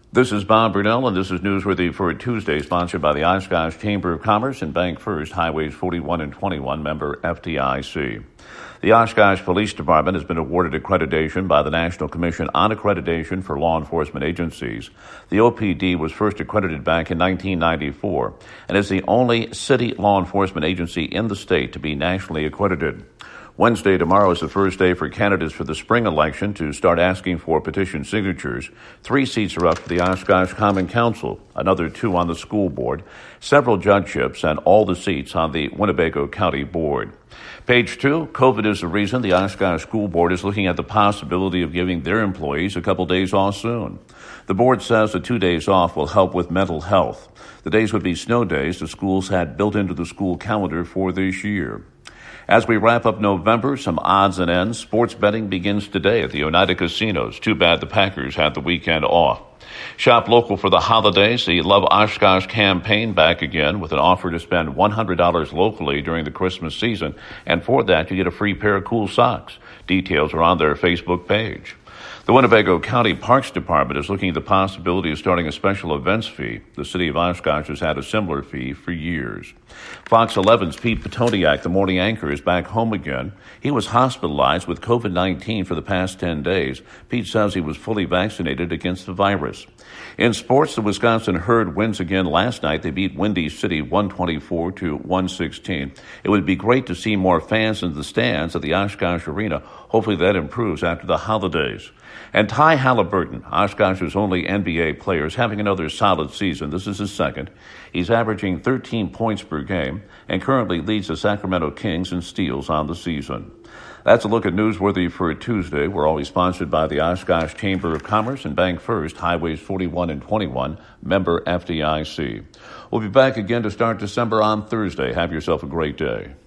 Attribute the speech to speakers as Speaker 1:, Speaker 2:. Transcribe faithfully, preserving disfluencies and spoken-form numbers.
Speaker 1: This is Bob Brunel, and this is Newsworthy for Tuesday, sponsored by the Oshkosh Chamber of Commerce and Bank First, Highways forty-one and twenty-one, member F D I C. The Oshkosh Police Department has been awarded accreditation by the National Commission on Accreditation for Law Enforcement Agencies. The O P D was first accredited back in nineteen ninety-four and is the only city law enforcement agency in the state to be nationally accredited. Wednesday, tomorrow, is the first day for candidates for the spring election to start asking for petition signatures. Three seats are up for the Oshkosh Common Council, another two on the school board, several judgeships, and all the seats on the Winnebago County Board. Page two, COVID is the reason the Oshkosh School Board is looking at the possibility of giving their employees a couple days off soon. The board says the two days off will help with mental health. The days would be snow days the schools had built into the school calendar for this year. As we wrap up November, some odds and ends. Sports betting begins today at the Oneida Casinos. Too bad the Packers had the weekend off. Shop local for the holidays. The Love Oshkosh campaign back again with an offer to spend one hundred dollars locally during the Christmas season. And for that, you get a free pair of cool socks. Details are on their Facebook page. The Winnebago County Parks Department is looking at the possibility of starting a special events fee. The city of Oshkosh has had a similar fee for years. Fox eleven's Pete Petoniak, the morning anchor, is back home again. He was hospitalized with COVID nineteen for the past ten days. Pete says he was fully vaccinated against the virus. In sports, the Wisconsin Herd wins again last night. They beat Windy City one twenty-four to one sixteen. It would be great to see more fans in the stands at the Oshkosh Arena. Hopefully that improves after the holidays. And Ty Halliburton, Oshkosh's only N B A player, is having another solid season. This is his second. He's averaging thirteen points per game and currently leads the Sacramento Kings in steals on the season. That's a look at Newsworthy for a Tuesday. We're always sponsored by the Oshkosh Chamber of Commerce and Bank First, Highways forty-one and twenty-one, member F D I C. We'll be back again to start December on Thursday. Have yourself a great day.